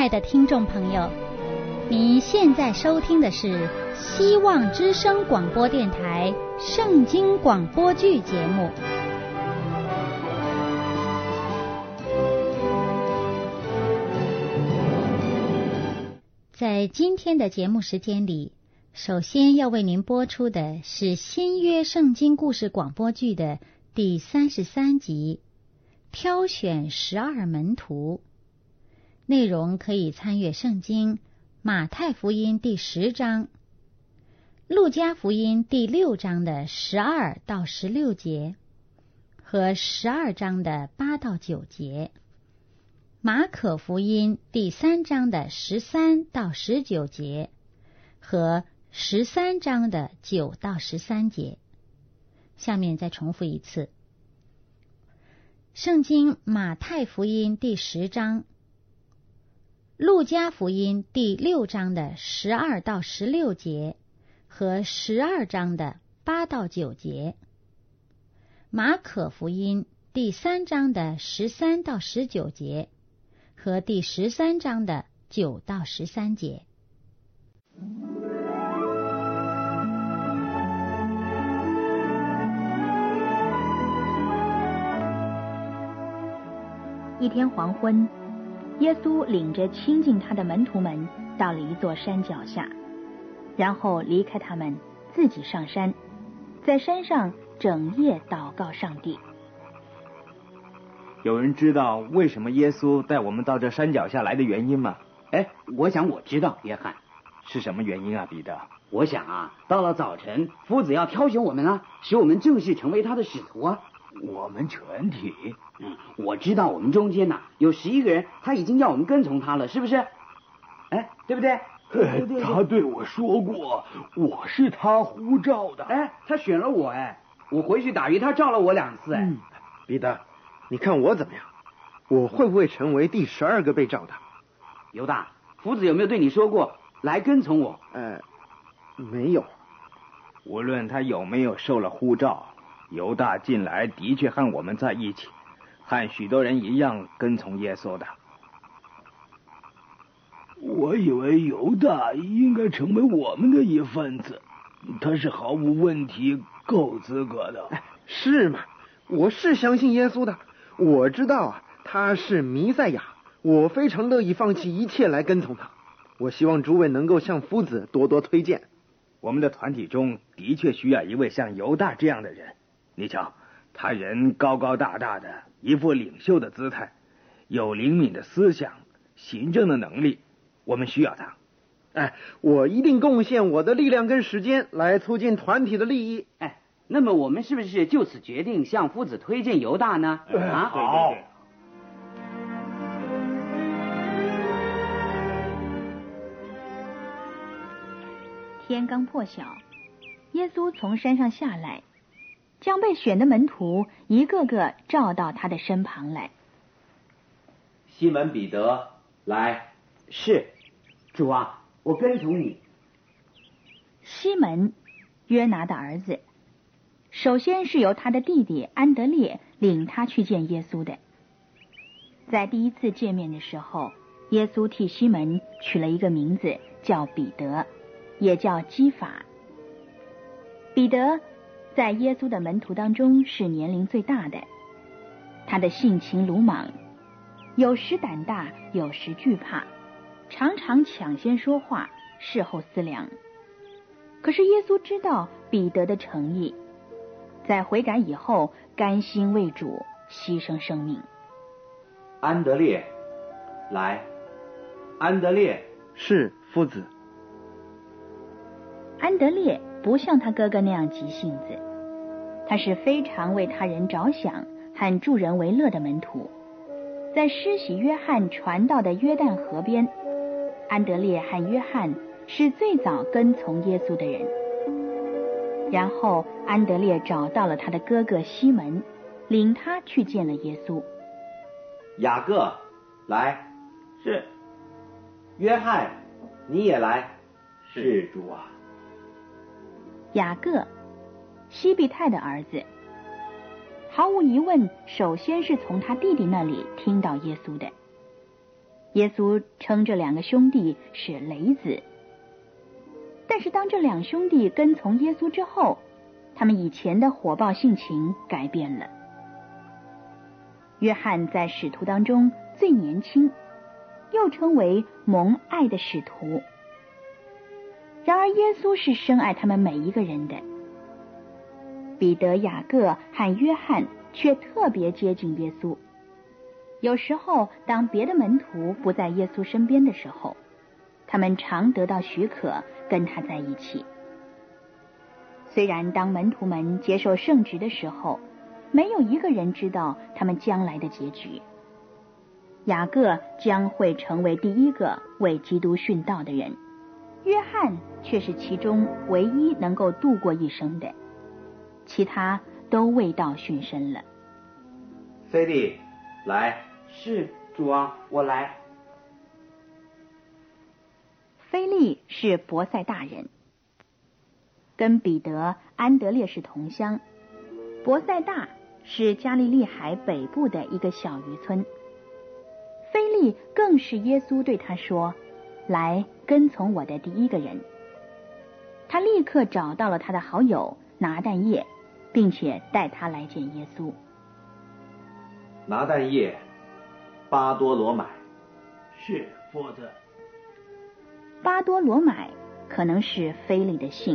爱的听众朋友，您现在收听的是希望之声广播电台圣经广播剧节目。在今天的节目时间里，首先要为您播出的是新约圣经故事广播剧的第33集，挑选12门徒。内容可以参阅圣经马太福音第10章、路加福音第6章的12到16节和12章的8到9节，马可福音第3章的13到19节和13章的9到13节。下面再重复一次：圣经马太福音第10章、路加福音第6章的12到16节和12章的8到9节，马可福音第3章的13到19节和第13章的9到13节。 一天黄昏，耶稣领着亲近他的门徒们到了一座山脚下，然后离开他们，自己上山，在山上整夜祷告上帝。 有人知道为什么耶稣带我们到这山脚下来的原因吗？ 我想我知道，约翰。 是什么原因啊，彼得？ 我想啊，到了早晨，夫子要挑选我们啊，使我们正式成为他的使徒啊。 我们全体？ 我知道我们中间有11个人，他已经要我们跟从他了，是不是？对不对？ 对，他对我说过，我是他呼召的。 他选了我，我回去打鱼，他召了我2次。 彼得，你看我怎么样？我会不会成为第12个被召的？ 犹大，夫子有没有对你说过来跟从我？ 没有。 无论他有没有受了呼召，犹大近来的确和我们在一起，和许多人一样跟从耶稣的。 我以为犹大应该成为我们的一份子，他是毫无问题、够资格的。 是吗？我是相信耶稣的，我知道他是弥赛亚，我非常乐意放弃一切来跟从他。我希望诸位能够向夫子多多推荐。 我们的团体中的确需要一位像犹大这样的人。你瞧，他人高高大大的，一副领袖的姿态，有灵敏的思想，行政的能力，我们需要他。 我一定贡献我的力量跟时间来促进团体的利益。 那么我们是不是就此决定向夫子推荐犹大呢？ 好。 天刚破晓，耶稣从山上下来，将被选的门徒一个个召到他的身旁来。 西门彼得，来。 是，主啊，我跟从你。 西门，约拿的儿子，首先是由他的弟弟安德烈领他去见耶稣的。在第一次见面的时候，耶稣替西门取了一个名字，叫彼得，也叫基法。彼得在耶稣的门徒当中是年龄最大的，他的性情鲁莽，有时胆大，有时惧怕，常常抢先说话，事后思量。可是耶稣知道彼得的诚意，在悔改以后，甘心为主牺牲生命。 安德烈，来。安德烈。 是，夫子。 安德烈不像他哥哥那样急性子，他是非常为他人着想和助人为乐的门徒。在施洗约翰传道的约旦河边，安德烈和约翰是最早跟从耶稣的人。然后安德烈找到了他的哥哥西门，领他去见了耶稣。 雅各，来。是。约翰，你也来。是，主啊。 雅各，西庇太的儿子，毫无疑问，首先是从他弟弟那里听到耶稣的。 耶稣称这2个兄弟是雷子。但是当这2兄弟跟从耶稣之后，他们以前的火爆性情改变了。约翰在使徒当中最年轻，又称为蒙爱的使徒。然而耶稣是深爱他们每一个人的。彼得、雅各和约翰却特别接近耶稣。有时候当别的门徒不在耶稣身边的时候，他们常得到许可跟他在一起。虽然当门徒们接受圣职的时候，没有一个人知道他们将来的结局。雅各将会成为第一个为基督殉道的人，约翰却是其中唯一能够度过一生的，其他都为道殉身了。 菲利，来。 是，主啊，我来。 菲利是伯赛大人，跟彼得、安德烈是同乡。伯赛大是加利利海北部的一个小渔村。菲利更是耶稣对他说：“来跟从我的第一个人。”他立刻找到了他的好友拿但业，并且带他来见耶稣。 拿但业，巴多罗买。 是，夫子。 巴多罗买可能是菲利的姓。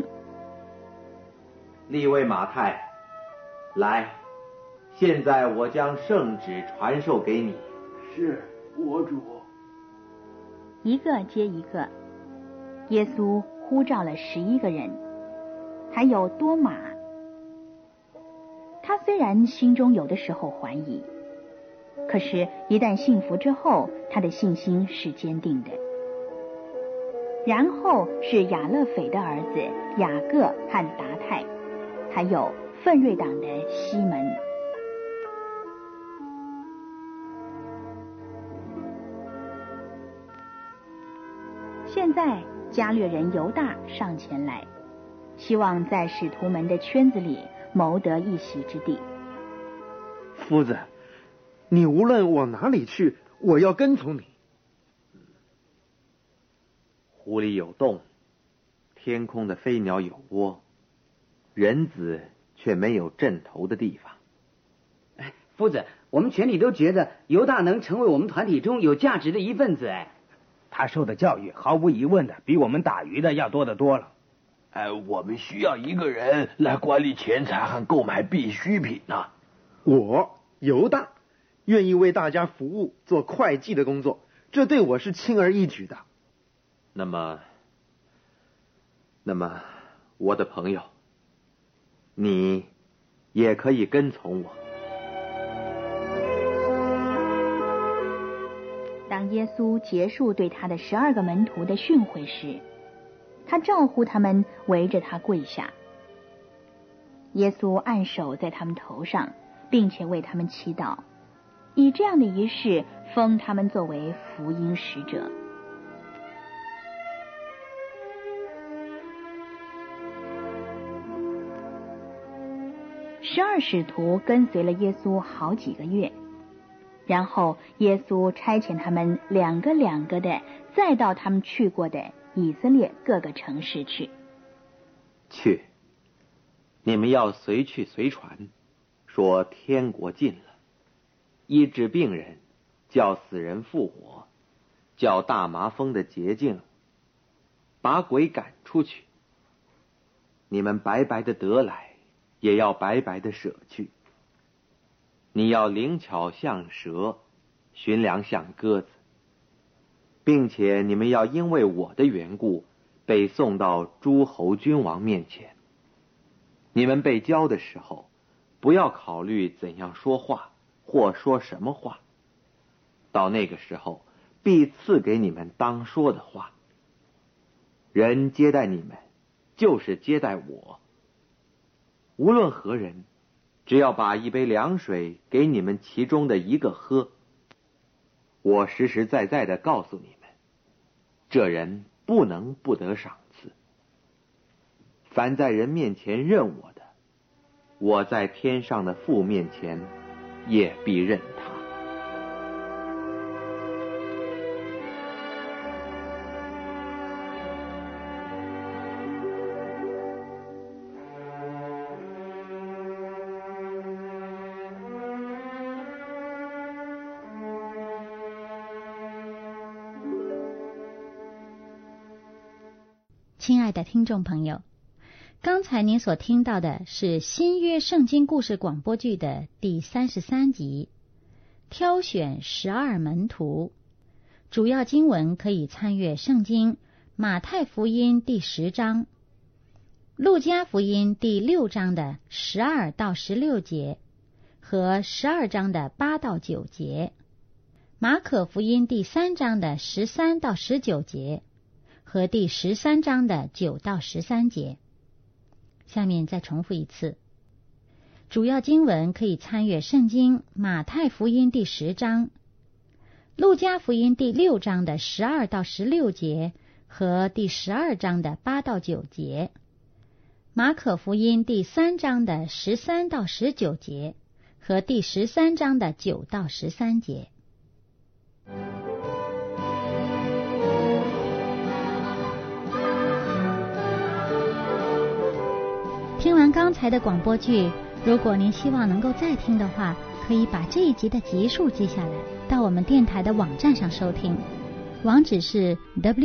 利未马太，来，现在我将圣旨传授给你。 是，我主。 一个接一个，耶稣呼召了11个人，还有多马。他虽然心中有的时候怀疑，可是一旦信服之后，他的信心是坚定的。然后是亚勒斐的儿子雅各和达太，还有奋锐党的西门。现在加略人犹大上前来，希望在使徒们的圈子里谋得一席之地。 夫子，你无论往哪里去，我要跟从你。 湖里有洞，天空的飞鸟有窝，人子却没有枕头的地方。 哎，夫子，我们全体都觉得犹大能成为我们团体中有价值的一份子。哎， 他受的教育毫无疑问的比我们打鱼的要多得多了。 我们需要一个人来管理钱财和购买必需品呢。 我犹大愿意为大家服务，做会计的工作，这对我是轻而易举的。 那么，我的朋友，你也可以跟从我。 当耶稣结束对他的12个门徒的训诲时，他招呼他们围着他跪下。耶稣按手在他们头上，并且为他们祈祷，以这样的仪式封他们作为福音使者。12使徒跟随了耶稣好几个月，然后耶稣差遣他们两个的再到他们去过的以色列各个城市去。 去，你们要随去随传，说天国近了，医治病人，叫死人复活，叫大麻风的洁净，把鬼赶出去。你们白白的得来，也要白白的舍去。你要灵巧像蛇，驯良像鸽子，并且你们要因为我的缘故被送到诸侯君王面前。你们被教的时候，不要考虑怎样说话或说什么话，到那个时候必赐给你们当说的话。人接待你们，就是接待我。无论何人，只要把一杯凉水给你们其中的一个喝，我实实在在的告诉你们，这人不能不得赏赐。凡在人面前认我的，我在天上的父面前也必认他。 亲爱的听众朋友，刚才您所听到的是新约圣经故事广播剧的第33集，挑选12门徒。主要经文可以参阅圣经马太福音第10章、路加福音第6章的12到16节和12章的8到9节，马可福音第3章的13到19节和第13章的9到13节。下面再重复一次，主要经文可以参阅圣经马太福音第10章、路加福音第6章的12到16节和第12章的8到9节，马可福音第3章的13到19节和第13章的9到13节。听完刚才的广播剧，如果您希望能够再听的话，可以把这一集的集数记下来，到我们电台的网站上收听。网址是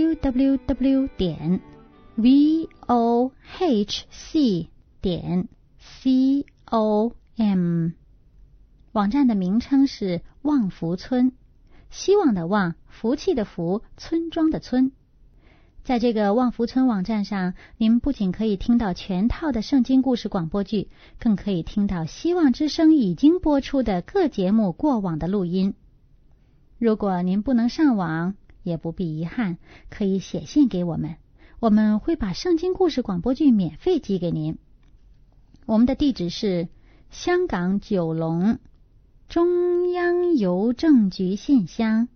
www.vohc.com， 网站的名称是望福村，希望的望，福气的福，村庄的村。在这个望福村网站上，您不仅可以听到全套的圣经故事广播剧，更可以听到希望之声已经播出的各节目过往的录音。如果您不能上网，也不必遗憾，可以写信给我们，我们会把圣经故事广播剧免费寄给您。我们的地址是香港九龙中央邮政局信箱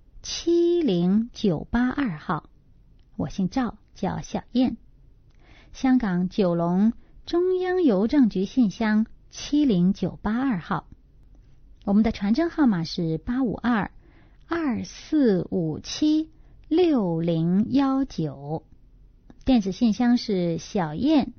70982号。我姓赵，叫小燕。香港九龙中央邮政局信箱70982号。我们的传真号码是852-2457-6019。电子信箱是小燕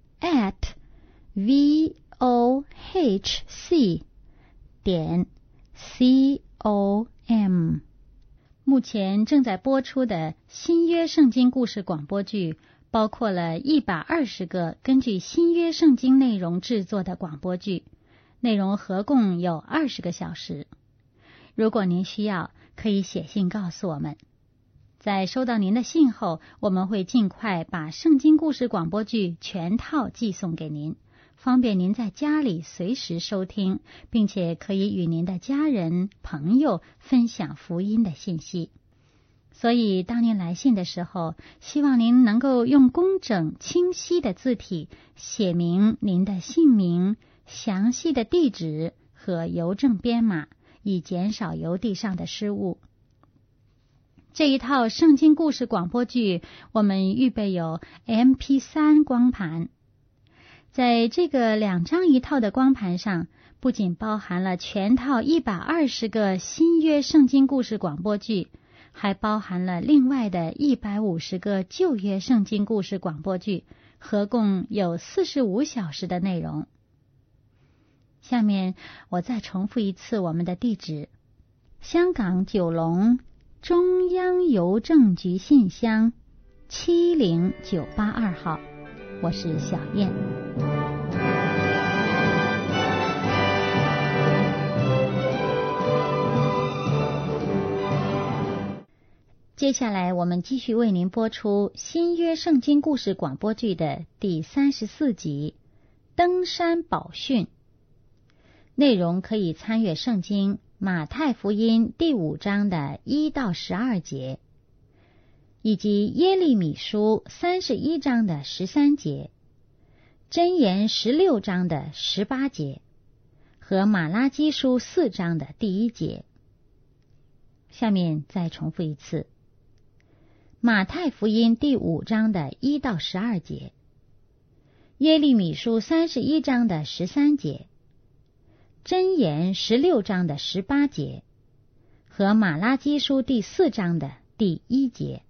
@vohc.com。目前正在播出的新约圣经故事广播剧包括了120个根据新约圣经内容制作的广播剧，内容合共有20个小时。如果您需要，可以写信告诉我们。在收到您的信后，我们会尽快把圣经故事广播剧全套寄送给您，方便您在家里随时收听，并且可以与您的家人、朋友分享福音的信息。所以当您来信的时候，希望您能够用工整清晰的字体写明您的姓名、详细的地址和邮政编码，以减少邮递上的失误。这一套圣经故事广播剧，我们预备有 MP3 光盘。在这个2张一套的光盘上，不仅包含了全套120个新约圣经故事广播剧，还包含了另外的150个旧约圣经故事广播剧，合共有45小时的内容。下面我再重复一次我们的地址：香港九龙中央邮政局信箱70982号。我是小燕。接下来我们继续为您播出新约圣经故事广播剧的第34集登山宝训。内容可以参阅圣经马太福音第5章的1到12节，以及耶利米书31章的13节，箴言16章的18节和马拉基书4章的第1节。下面再重复一次：马太福音第5章的1到12节，耶利米书31章的13节，箴言16章的18节和马拉基书第4章的第1节。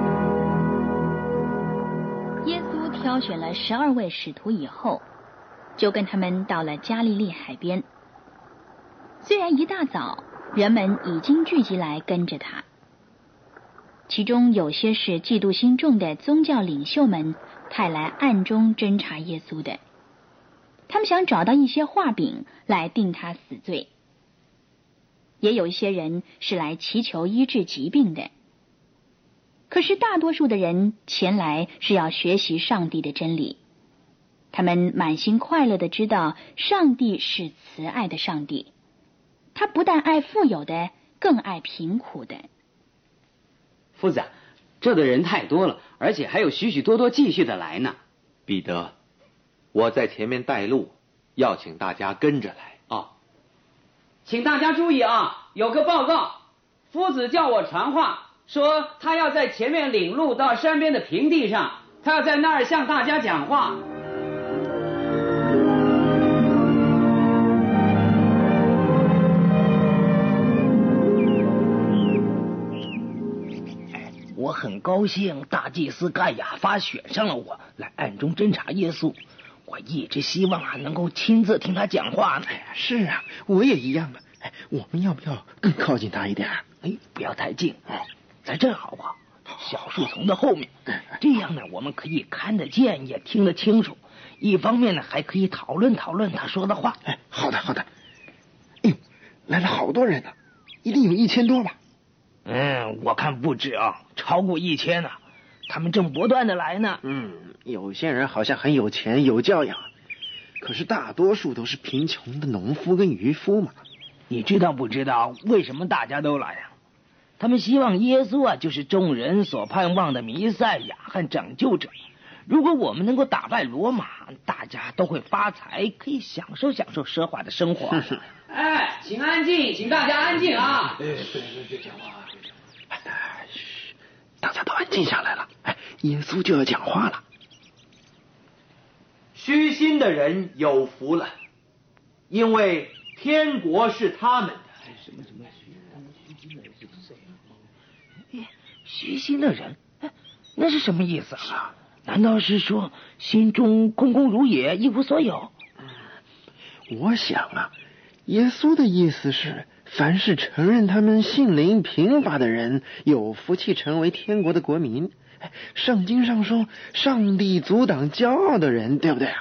耶稣挑选了12位使徒以后， 就跟他们到了加利利海边。虽然一大早人们已经聚集来跟着他，其中有些是嫉妒心重的宗教领袖们派来暗中侦查耶稣的，他们想找到一些画饼来定他死罪。也有一些人是来祈求医治疾病的，可是大多数的人前来是要学习上帝的真理。他们满心快乐地知道上帝是慈爱的上帝，他不但爱富有的，更爱贫苦的。 夫子，这的人太多了，而且还有许许多多继续的来呢。 彼得，我在前面带路，要请大家跟着来。 哦，请大家注意啊，有个报告，夫子叫我传话，说他要在前面领路到山边的平地上，他要在那儿向大家讲话。 我很高兴大祭司盖亚法选上了我来暗中侦查耶稣，我一直希望能够亲自听他讲话呢。 是啊，我也一样的。我们要不要更靠近他一点？ 不要太近，在这儿好不好？小树丛的后面，这样呢，我们可以看得见也听得清楚。一方面呢，还可以讨论讨论他说的话。 好的好的。哎呦，来了好多人呢，一定有1000多吧？ 我看不止啊，超过1000呢。他们正不断的来呢。 有些人好像很有钱有教养，可是大多数都是贫穷的农夫跟渔夫嘛。 你知道不知道为什么大家都来啊？他们希望耶稣就是众人所盼望的弥赛亚和拯救者。如果我们能够打败罗马，大家都会发财，可以享受享受奢华的生活。 请安静，请大家安静啊！ 别讲话，嘘，大家都安静下来了。耶稣就要讲话了。 虚心的人有福了，因为天国是他们的。 虚心的人，那是什么意思啊？难道是说心中空空如也，一无所有？ 我想啊，耶稣的意思是，凡是承认他们性灵贫乏的人，有福气成为天国的国民。圣经上说，上帝阻挡骄傲的人，对不对啊？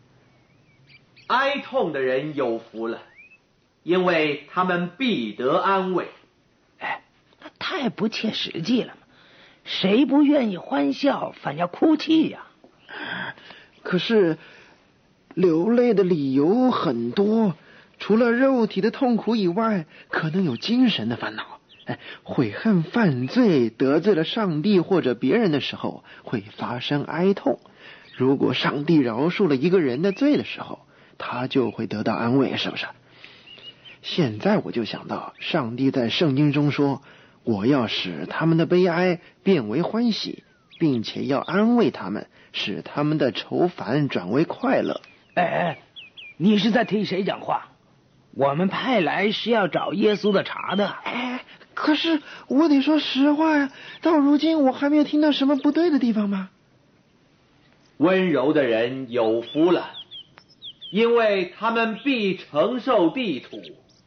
哀痛的人有福了，因为他们必得安慰。 那太不切实际了嘛！谁不愿意欢笑，反要哭泣呀？ 可是流泪的理由很多，除了肉体的痛苦以外，可能有精神的烦恼。悔恨犯罪，得罪了上帝或者别人的时候，会发生哀痛。如果上帝饶恕了一个人的罪的时候，他就会得到安慰，是不是？现在我就想到，上帝在圣经中说，我要使他们的悲哀变为欢喜，并且要安慰他们，使他们的愁烦转为快乐。 你是在替谁讲话？我们派来是要找耶稣的茬的。 可是我得说实话呀，到如今我还没有听到什么不对的地方吗？ 温柔的人有福了，因为他们必承受地土。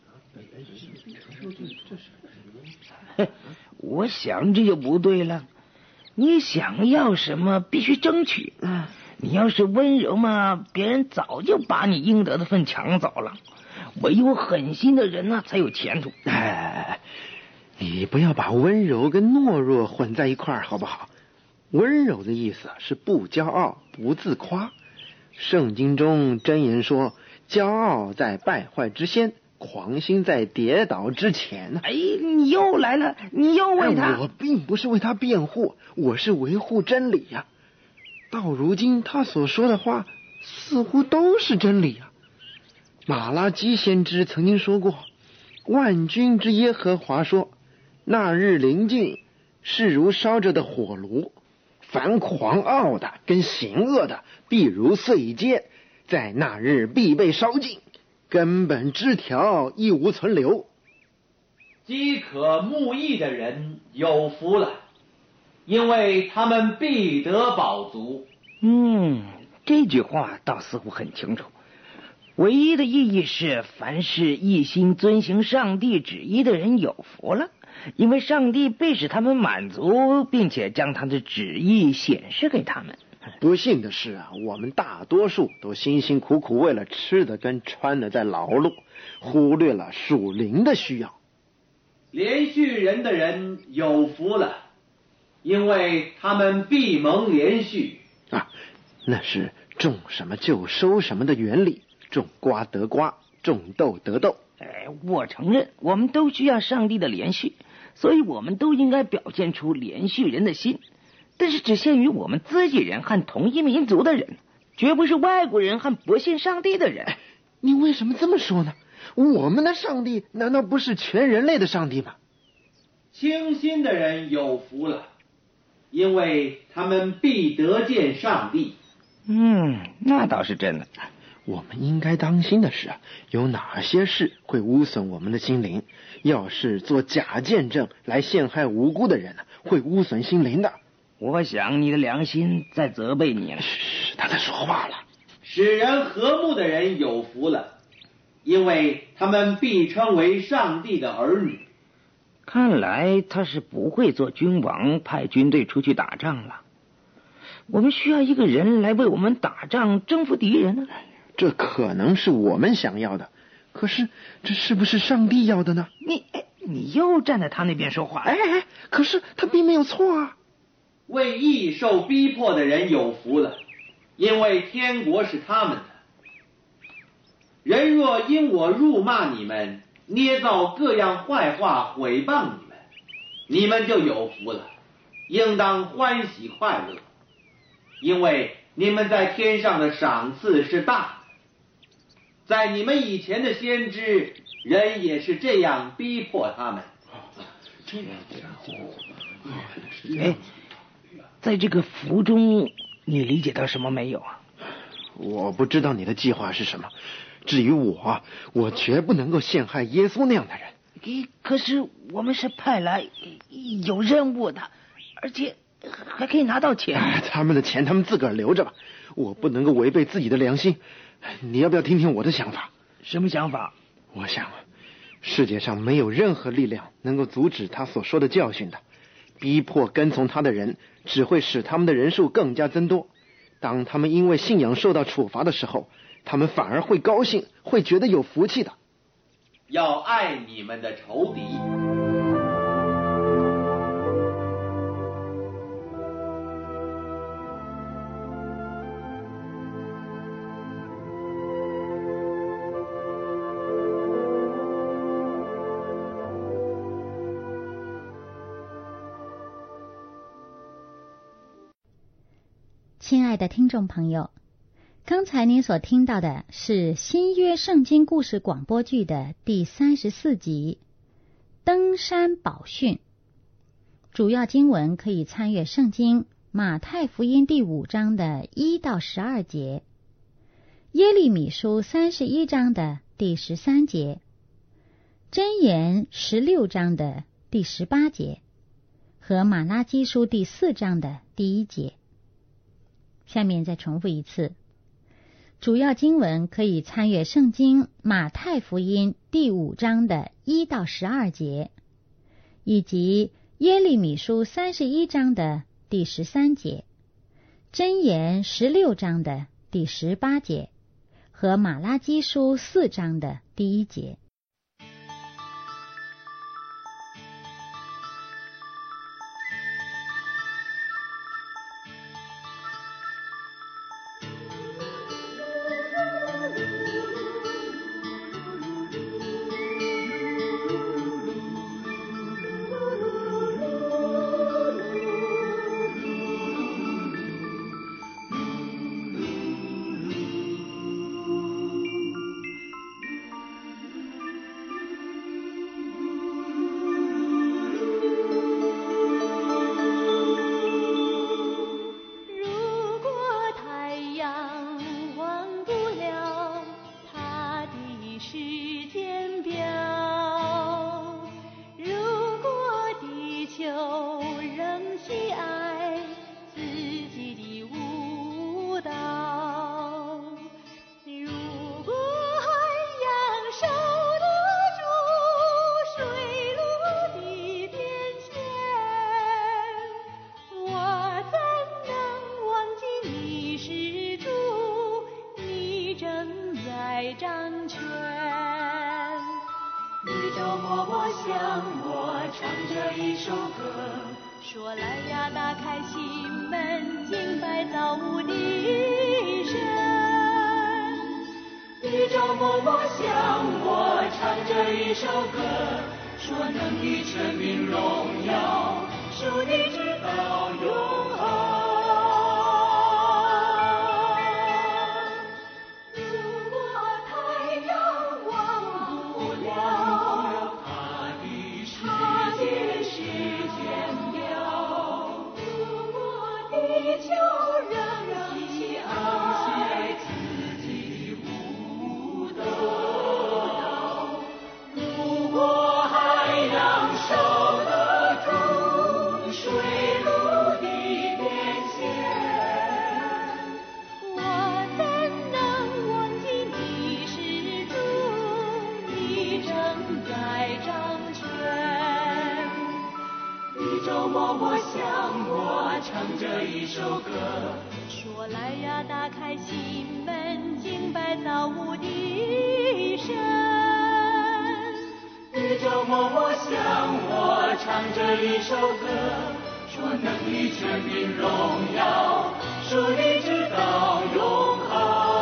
我想这就不对了。你想要什么必须争取。你要是温柔嘛，别人早就把你应得的份抢走了。唯有狠心的人才有前途。 你不要把温柔跟懦弱混在一块儿好不好？温柔的意思是不骄傲不自夸。圣经中箴言说，骄傲在败坏之先，狂心在跌倒之前。 你又来了，你又为他。 我并不是为他辩护，我是维护真理呀。到如今他所说的话似乎都是真理呀。马拉基先知曾经说过，万军之耶和华说，那日临近，是如烧着的火炉，凡狂傲的跟行恶的必如碎秸，在那日必被烧尽，根本枝条亦无存留。 饥渴慕义的人有福了，因为他们必得饱足。 这句话倒似乎很清楚。 唯一的意义是，凡是一心遵行上帝旨意的人有福了，因为上帝必使他们满足，并且将他的旨意显示给他们。 不幸的是啊，我们大多数都辛辛苦苦为了吃的跟穿的在劳碌，忽略了属灵的需要。 连续人的人有福了，因为他们必蒙连续。 那是种什么就收什么的原理，种瓜得瓜，种豆得豆。 我承认我们都需要上帝的连续，所以我们都应该表现出连续人的心，但是只限于我们自己人和同一民族的人，绝不是外国人和不信上帝的人。 你为什么这么说呢？我们的上帝难道不是全人类的上帝吗？ 清心的人有福了，因为他们必得见上帝。 那倒是真的。 我们应该当心的是有哪些事会污损我们的心灵？要是做假见证来陷害无辜的人会污损心灵的。 我想你的良心在责备你了。 他在说话了。 使人和睦的人有福了，因为他们必称为上帝的儿女。 看来他是不会做君王，派军队出去打仗了。我们需要一个人来为我们打仗，征服敌人呢。 这可能是我们想要的，可是这是不是上帝要的呢？ 你又站在他那边说话。 可是他并没有错啊。 为义受逼迫的人有福了，因为天国是他们的。人若因我辱骂你们，捏造各样坏话毁谤你们，你们就有福了，应当欢喜快乐，因为你们在天上的赏赐是大的。在你们以前的先知，人也是这样逼迫他们。 在这个福中，你理解到什么没有啊？ 我不知道你的计划是什么。至于我绝不能够陷害耶稣那样的人。 可是我们是派来有任务的，而且还可以拿到钱。 他们的钱他们自个儿留着吧，我不能够违背自己的良心。你要不要听听我的想法？ 什么想法？ 我想世界上没有任何力量能够阻止他所说的教训的。逼迫跟从他的人只会使他们的人数更加增多。当他们因为信仰受到处罚的时候，他们反而会高兴，会觉得有福气的。 要爱你们的仇敌。 亲爱的听众朋友，刚才您所听到的是新约圣经故事广播剧的第34集《登山宝训》。主要经文可以参阅圣经马太福音第5章的1到12节，耶利米书31章的第13节，箴言16章的第18节和马拉基书第4章的第1节。下面再重复一次，主要经文可以参阅圣经马太福音第5章的1到12节，以及耶利米书31章的第13节，箴言16章的第18节和马拉基书4章的第1节。 宇宙默默向我唱着一首歌，说来呀，打开心门，敬拜造物的神。宇宙默默向我唱着一首歌，说能力、权柄、荣耀，属你直到永恒。默默向我唱着一首歌，说来呀，打开心门，敬拜造物的神。宇宙默默向我唱着一首歌，说能力、权柄、荣耀，属你直到永恒。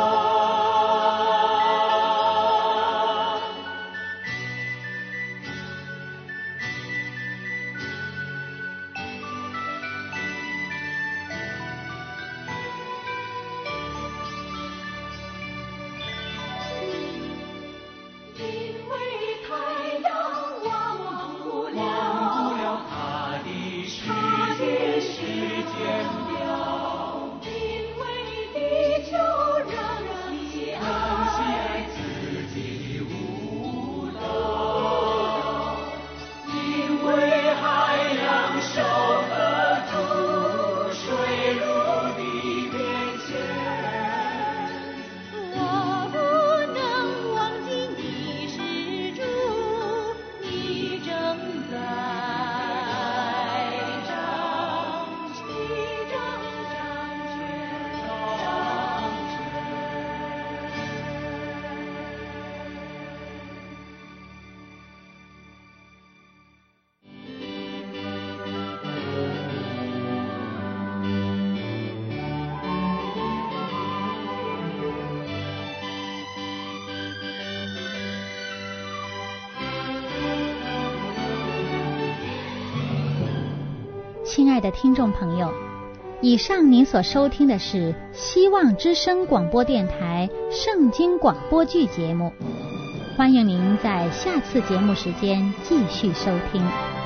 亲爱的听众朋友，以上您所收听的是希望之声广播电台圣经广播剧节目，欢迎您在下次节目时间继续收听。